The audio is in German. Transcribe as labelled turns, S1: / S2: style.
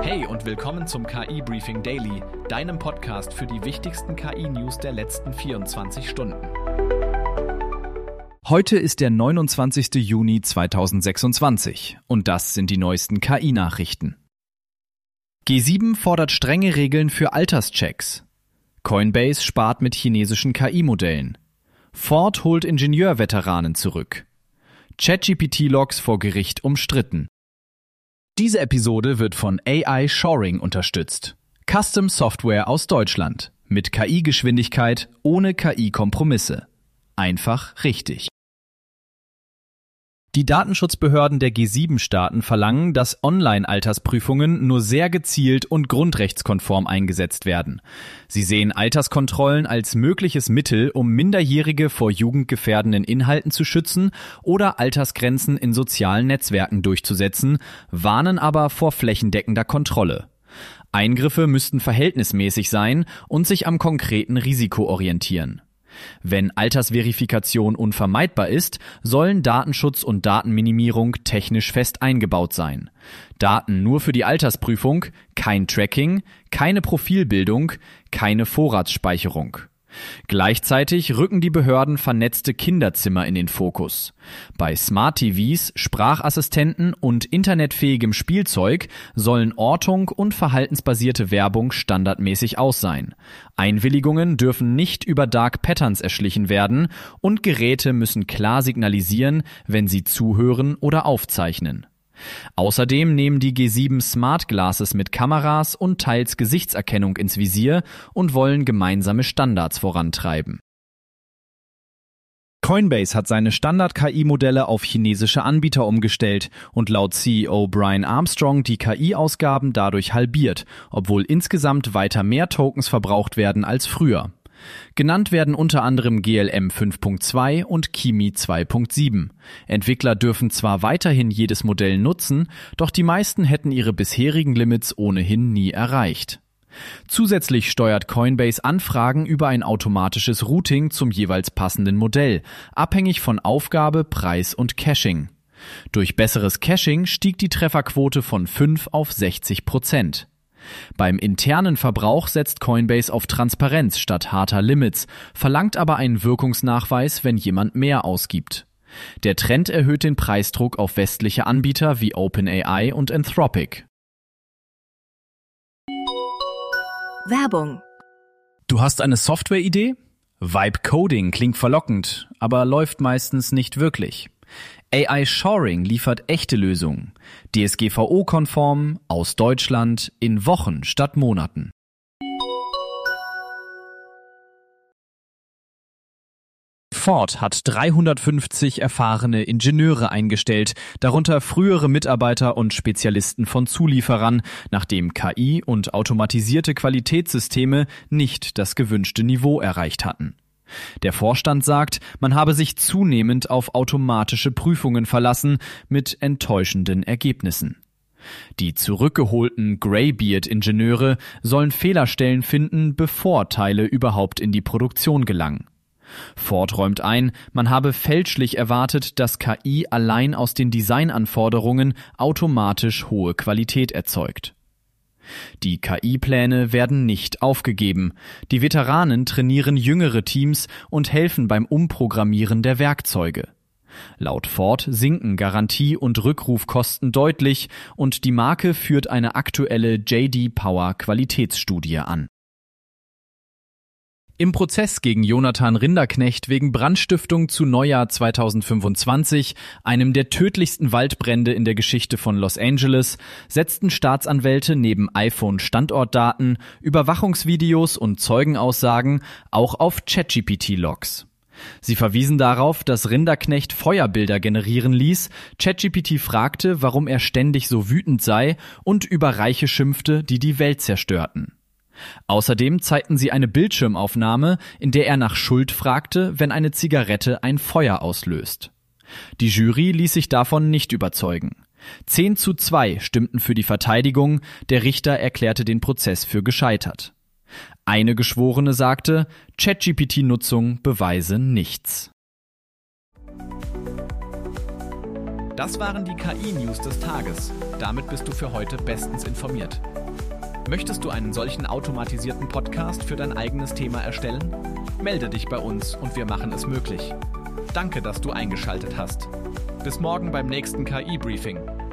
S1: Hey und willkommen zum KI Briefing Daily, deinem Podcast für die wichtigsten KI-News der letzten 24 Stunden. Heute ist der 29. Juni 2026 und das sind die neuesten KI-Nachrichten. G7 fordert strenge Regeln für Alterschecks. Coinbase spart mit chinesischen KI-Modellen. Ford holt Ingenieurveteranen zurück. ChatGPT-Logs vor Gericht umstritten. Diese Episode wird von AI Shoring unterstützt. Custom Software aus Deutschland. Mit KI-Geschwindigkeit, ohne KI-Kompromisse. Einfach richtig. Die Datenschutzbehörden der G7-Staaten verlangen, dass Online-Altersprüfungen nur sehr gezielt und grundrechtskonform eingesetzt werden. Sie sehen Alterskontrollen als mögliches Mittel, um Minderjährige vor jugendgefährdenden Inhalten zu schützen oder Altersgrenzen in sozialen Netzwerken durchzusetzen, warnen aber vor flächendeckender Kontrolle. Eingriffe müssten verhältnismäßig sein und sich am konkreten Risiko orientieren. Wenn Altersverifikation unvermeidbar ist, sollen Datenschutz und Datenminimierung technisch fest eingebaut sein. Daten nur für die Altersprüfung, kein Tracking, keine Profilbildung, keine Vorratsspeicherung. Gleichzeitig rücken die Behörden vernetzte Kinderzimmer in den Fokus. Bei Smart TVs, Sprachassistenten und internetfähigem Spielzeug sollen Ortung und verhaltensbasierte Werbung standardmäßig aus sein. Einwilligungen dürfen nicht über Dark Patterns erschlichen werden und Geräte müssen klar signalisieren, wenn sie zuhören oder aufzeichnen. Außerdem nehmen die G7 Smart Glasses mit Kameras und teils Gesichtserkennung ins Visier und wollen gemeinsame Standards vorantreiben. Coinbase hat seine Standard-KI-Modelle auf chinesische Anbieter umgestellt und laut CEO Brian Armstrong die KI-Ausgaben dadurch halbiert, obwohl insgesamt weiter mehr Tokens verbraucht werden als früher. Genannt werden unter anderem GLM 5.2 und Kimi 2.7. Entwickler dürfen zwar weiterhin jedes Modell nutzen, doch die meisten hätten ihre bisherigen Limits ohnehin nie erreicht. Zusätzlich steuert Coinbase Anfragen über ein automatisches Routing zum jeweils passenden Modell, abhängig von Aufgabe, Preis und Caching. Durch besseres Caching stieg die Trefferquote von 5 auf 60%. Beim internen Verbrauch setzt Coinbase auf Transparenz statt harter Limits, verlangt aber einen Wirkungsnachweis, wenn jemand mehr ausgibt. Der Trend erhöht den Preisdruck auf westliche Anbieter wie OpenAI und Anthropic.
S2: Werbung.
S1: Du hast eine Softwareidee? Vibe Coding klingt verlockend, aber läuft meistens nicht wirklich. AI Shoring liefert echte Lösungen. DSGVO-konform, aus Deutschland, in Wochen statt Monaten. Ford hat 350 erfahrene Ingenieure eingestellt, darunter frühere Mitarbeiter und Spezialisten von Zulieferern, nachdem KI und automatisierte Qualitätssysteme nicht das gewünschte Niveau erreicht hatten. Der Vorstand sagt, man habe sich zunehmend auf automatische Prüfungen verlassen, mit enttäuschenden Ergebnissen. Die zurückgeholten Greybeard-Ingenieure sollen Fehlerstellen finden, bevor Teile überhaupt in die Produktion gelangen. Ford räumt ein, man habe fälschlich erwartet, dass KI allein aus den Designanforderungen automatisch hohe Qualität erzeugt. Die KI-Pläne werden nicht aufgegeben. Die Veteranen trainieren jüngere Teams und helfen beim Umprogrammieren der Werkzeuge. Laut Ford sinken Garantie- und Rückrufkosten deutlich und die Marke führt eine aktuelle JD Power Qualitätsstudie an. Im Prozess gegen Jonathan Rinderknecht wegen Brandstiftung zu Neujahr 2025, einem der tödlichsten Waldbrände in der Geschichte von Los Angeles, setzten Staatsanwälte neben iPhone-Standortdaten, Überwachungsvideos und Zeugenaussagen auch auf ChatGPT-Logs. Sie verwiesen darauf, dass Rinderknecht Feuerbilder generieren ließ, ChatGPT fragte, warum er ständig so wütend sei und über Reiche schimpfte, die die Welt zerstörten. Außerdem zeigten sie eine Bildschirmaufnahme, in der er nach Schuld fragte, wenn eine Zigarette ein Feuer auslöst. Die Jury ließ sich davon nicht überzeugen. 10:2 stimmten für die Verteidigung, der Richter erklärte den Prozess für gescheitert. Eine Geschworene sagte, ChatGPT-Nutzung beweise nichts. Das waren die KI-News des Tages. Damit bist du für heute bestens informiert. Möchtest du einen solchen automatisierten Podcast für dein eigenes Thema erstellen? Melde dich bei uns und wir machen es möglich. Danke, dass du eingeschaltet hast. Bis morgen beim nächsten KI-Briefing.